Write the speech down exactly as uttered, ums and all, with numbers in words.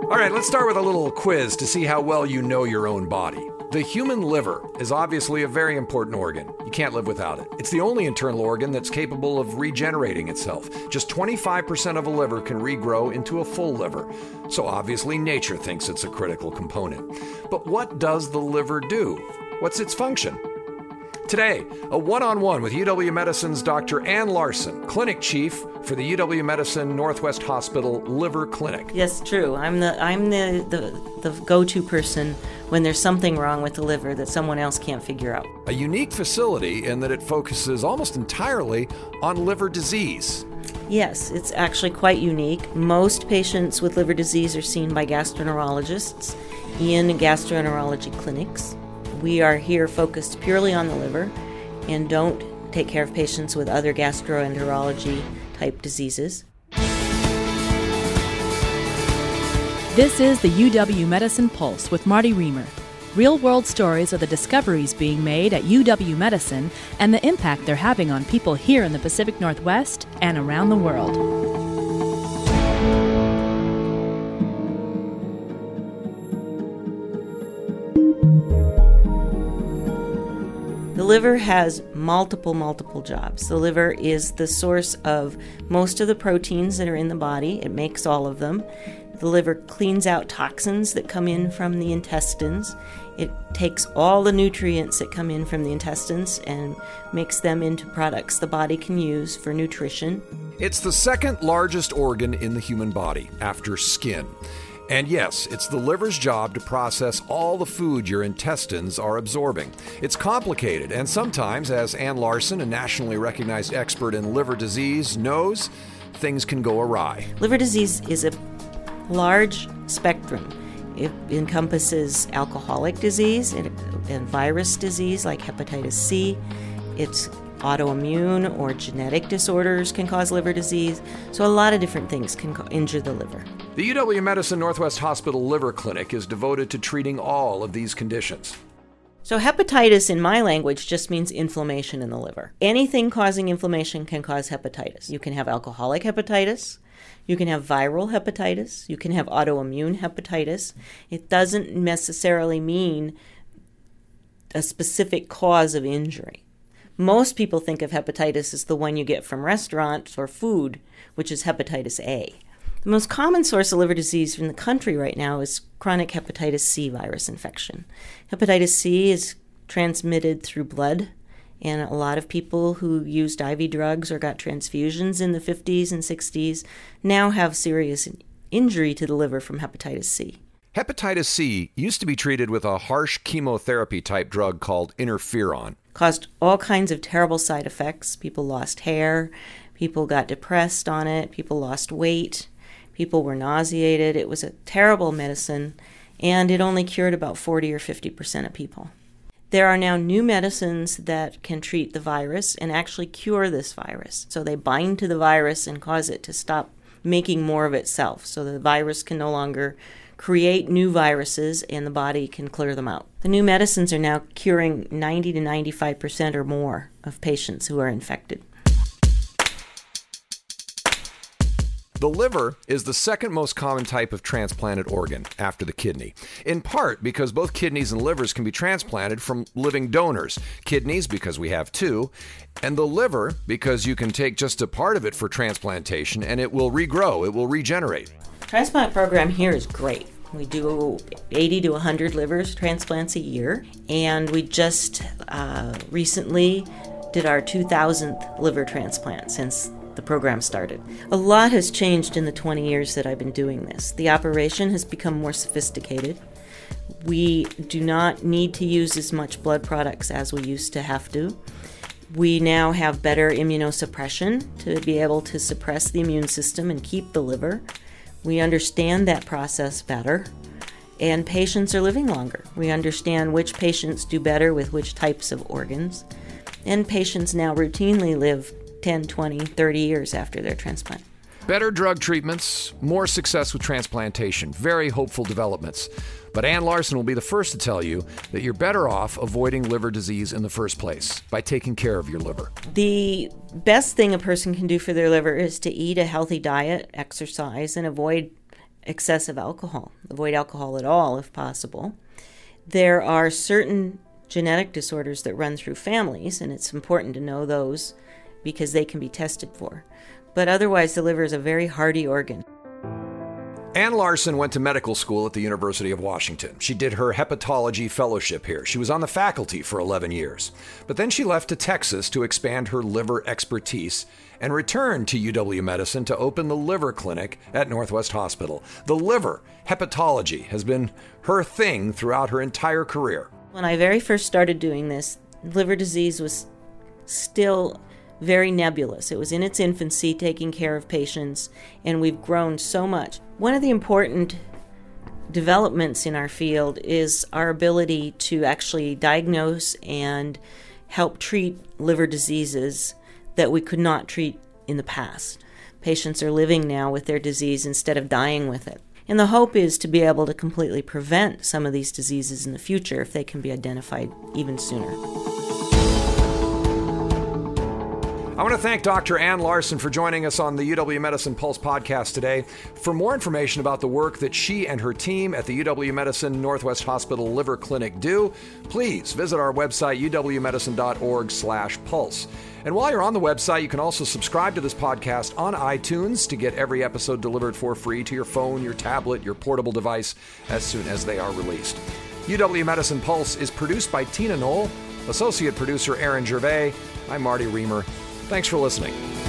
All right, let's start with a little quiz to see how well you know your own body. The human liver is obviously a very important organ. You can't live without it. It's the only internal organ that's capable of regenerating itself. Just twenty-five percent of a liver can regrow into a full liver. So obviously nature thinks it's a critical component. But what does the liver do? What's its function? Today, a one-on-one with U W Medicine's Doctor Ann Larson, clinic chief for the U W Medicine Northwest Hospital Liver Clinic. Yes, true. I'm the I'm the, the, the go-to person when there's something wrong with the liver that someone else can't figure out. A unique facility in that it focuses almost entirely on liver disease. Yes, it's actually quite unique. Most patients with liver disease are seen by gastroenterologists in gastroenterology clinics. We are here focused purely on the liver and don't take care of patients with other gastroenterology type diseases. This is the U W Medicine Pulse with Marty Reamer. Real-world stories of the discoveries being made at U W Medicine and the impact they're having on people here in the Pacific Northwest and around the world. The liver has multiple, multiple jobs. The liver is the source of most of the proteins that are in the body. It makes all of them. The liver cleans out toxins that come in from the intestines. It takes all the nutrients that come in from the intestines and makes them into products the body can use for nutrition. It's the second largest organ in the human body after skin. And yes, it's the liver's job to process all the food your intestines are absorbing. It's complicated, and sometimes, as Ann Larson, a nationally recognized expert in liver disease, knows, things can go awry. Liver disease is a large spectrum. It encompasses alcoholic disease and, and virus disease like hepatitis C. It's autoimmune or genetic disorders can cause liver disease. So a lot of different things can injure the liver. The U W Medicine Northwest Hospital Liver Clinic is devoted to treating all of these conditions. So hepatitis in my language just means inflammation in the liver. Anything causing inflammation can cause hepatitis. You can have alcoholic hepatitis. You can have viral hepatitis. You can have autoimmune hepatitis. It doesn't necessarily mean a specific cause of injury. Most people think of hepatitis as the one you get from restaurants or food, which is hepatitis A. The most common source of liver disease in the country right now is chronic hepatitis C virus infection. Hepatitis C is transmitted through blood, and a lot of people who used I V drugs or got transfusions in the fifties and sixties now have serious injury to the liver from hepatitis C. Hepatitis C used to be treated with a harsh chemotherapy-type drug called interferon. Caused all kinds of terrible side effects. People lost hair, people got depressed on it, people lost weight, people were nauseated. It was a terrible medicine, and it only cured about forty or fifty percent of people. There are now new medicines that can treat the virus and actually cure this virus. So they bind to the virus and cause it to stop making more of itself, so the virus can no longer create new viruses and the body can clear them out. The new medicines are now curing ninety to ninety-five percent or more of patients who are infected. The liver is the second most common type of transplanted organ after the kidney, in part because both kidneys and livers can be transplanted from living donors. Kidneys, because we have two, and the liver, because you can take just a part of it for transplantation and it will regrow, it will regenerate. Transplant program here is great. We do eighty to one hundred livers transplants a year, and we just uh, recently did our two thousandth liver transplant since the program started. A lot has changed in the twenty years that I've been doing this. The operation has become more sophisticated. We do not need to use as much blood products as we used to have to. We now have better immunosuppression to be able to suppress the immune system and keep the liver. We understand that process better, and patients are living longer. We understand which patients do better with which types of organs, and patients now routinely live ten, twenty, thirty years after their transplant. Better drug treatments, more success with transplantation, very hopeful developments. But Ann Larson will be the first to tell you that you're better off avoiding liver disease in the first place by taking care of your liver. The best thing a person can do for their liver is to eat a healthy diet, exercise, and avoid excessive alcohol. Avoid alcohol at all if possible. There are certain genetic disorders that run through families, and it's important to know those because they can be tested for. But otherwise, the liver is a very hardy organ. Ann Larson went to medical school at the University of Washington. She did her hepatology fellowship here. She was on the faculty for eleven years. But then she left to Texas to expand her liver expertise and returned to U W Medicine to open the liver clinic at Northwest Hospital. The liver, hepatology, has been her thing throughout her entire career. When I very first started doing this, liver disease was still very nebulous. It was in its infancy, taking care of patients, and we've grown so much. One of the important developments in our field is our ability to actually diagnose and help treat liver diseases that we could not treat in the past. Patients are living now with their disease instead of dying with it. And the hope is to be able to completely prevent some of these diseases in the future if they can be identified even sooner. I want to thank Doctor Ann Larson for joining us on the U W Medicine Pulse podcast today. For more information about the work that she and her team at the U W Medicine Northwest Hospital Liver Clinic do, please visit our website, u w medicine dot org slash pulse. And while you're on the website, you can also subscribe to this podcast on iTunes to get every episode delivered for free to your phone, your tablet, your portable device as soon as they are released. U W Medicine Pulse is produced by Tina Knoll, associate producer Aaron Gervais. I'm Marty Reamer. Thanks for listening.